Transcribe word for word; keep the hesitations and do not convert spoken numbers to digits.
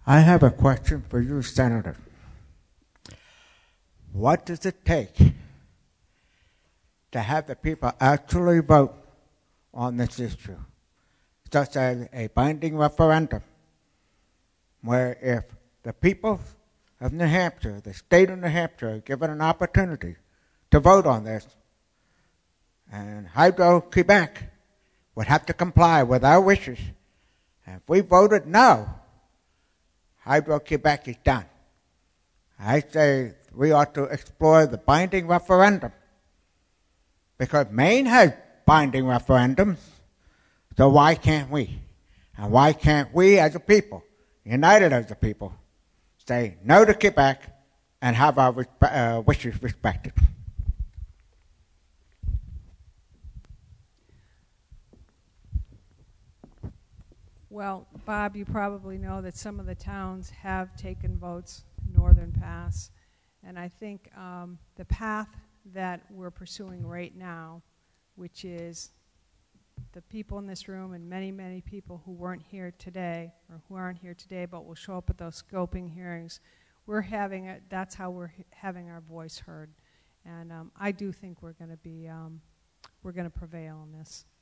I have a question for you, Senator. What does it take to have the people actually vote on this issue, such as a binding referendum, where if the people of New Hampshire, the state of New Hampshire, are given an opportunity to vote on this, and Hydro-Quebec would have to comply with our wishes, and if we voted no, Hydro-Quebec is done. I say we ought to explore the binding referendum, because Maine has binding referendums, so why can't we? And why can't we as a people, united as a people, say no to Quebec and have our respe- uh, wishes respected? Well, Bob, you probably know that some of the towns have taken votes, Northern Pass, and I think um, the path that we're pursuing right now, which is the people in this room and many, many people who weren't here today, or who aren't here today but will show up at those scoping hearings, we're having a, that's how we're having our voice heard. And um, I do think we're going to be, um, we're going to prevail on this.